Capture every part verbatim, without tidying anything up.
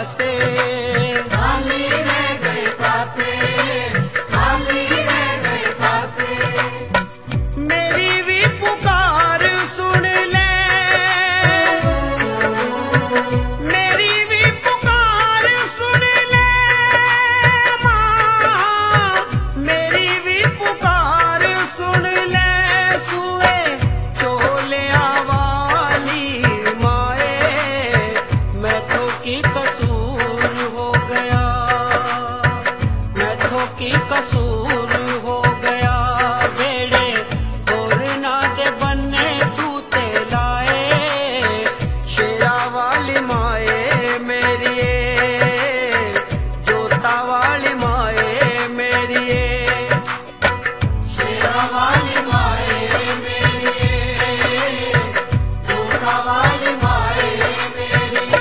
पासे, खाली रह गए पासे, खाली रह गए पासे। मेरी भी पुकार सुन ले, मेरी भी पुकार सुन ले माँ, मेरी भी पुकार सुन ले। सुए चोलिया वाली माए, मैं तो की कसूर हो गया, मैं तो की कसूर हो गया। बेड़े और ना दे बन्ने तू ते लाए, शेरा वाली माए मेरी, जोता वाली माए मेरी, शेरा वाली माए मेरी, जोता वाली माए मेरी।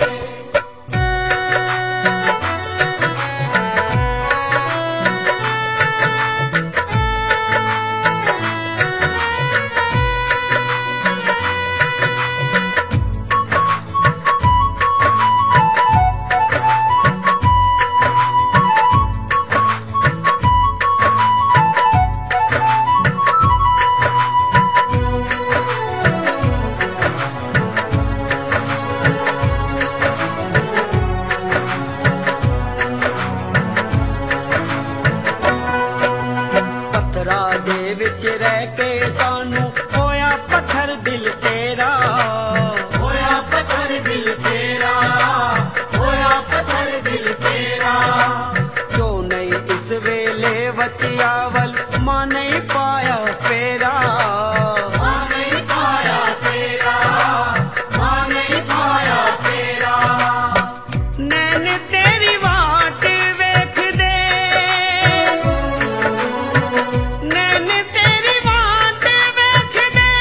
पत्थरा दे विच रह के तानू होया पत्थर दिल तेरा, होया पत्थर दिल तेरा, होया पत्थर दिल तेरा। जो नहीं इस वेले बचियावल मां नहीं पाया फेरा, मां नहीं पाया तेरा, मां नहीं पाया तेरा। नैन तेरी वाट वेख दे, नैन तेरी वाट वेख दे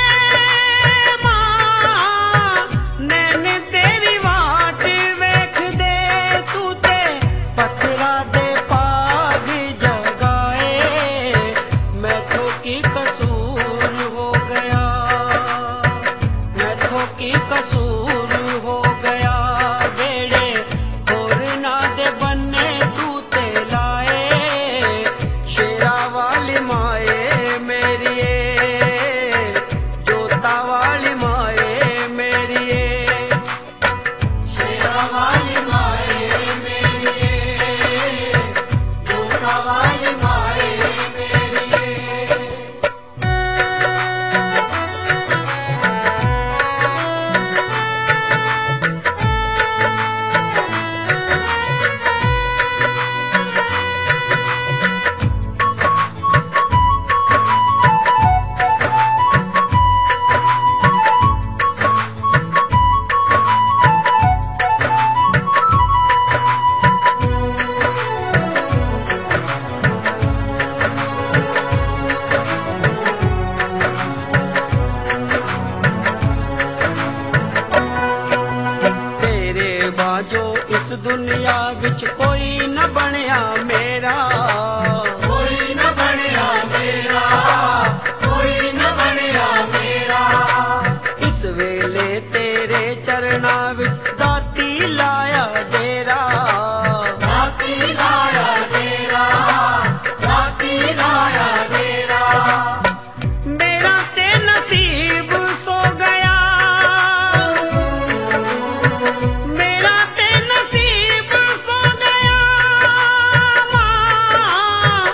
मां, नैन तेरी वाट वेख दे। तू ते पत्थरा दे पाग जगाए, मैं तो की कसूर हो गया, मैं तो की कसूर हो गया। बेड़े और ना दे बन्ने तू ते लाए, शेरा वाली माए मेरी, जोता वाली माए मेरी, शेरा वाली माए मेरी, जोता वाली माए मेरी। तेरे बाजो इस दुनिया विच कोई न बनया मेरा, कोई न बनया मेरा, कोई न बनया मेरा। इस वेले तेरे चरना विच दाती लाया डेरा, राती लाया डेरा, राती लाया डेरा। मेरा ते नसीब सो गया, मेरा ते नसीब सो गया मां,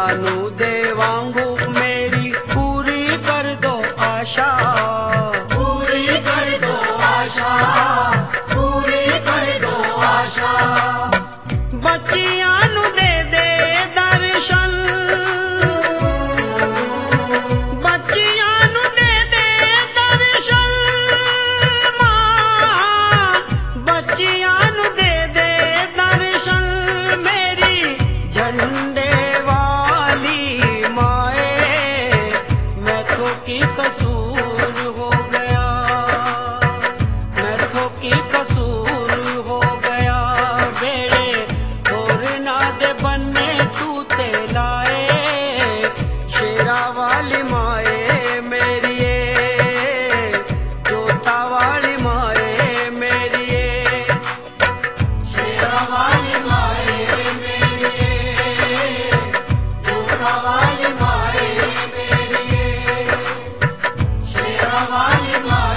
तानू देवांगू मेरी पूरी कर दो आशा, पूरी कर दो आशा, पूरी कर दो आशा। बच्चियां नू दे दे दर्शन, बच्चियां नू दे दे दर्शन मां, बच्चियां नू दे दे दर्शन मेरी झंडे वाली माए। मैं तो की कसूर हो गया, मैं तो की कसूर हो गया। बेड़े और ना दे बन्ने तू ते लाए, शेरा वाली माए मेरी जोता वाली माए मेरी, शेरा वाली माए मेरी, जोता वाली माए मेरी, शेरा वाली माए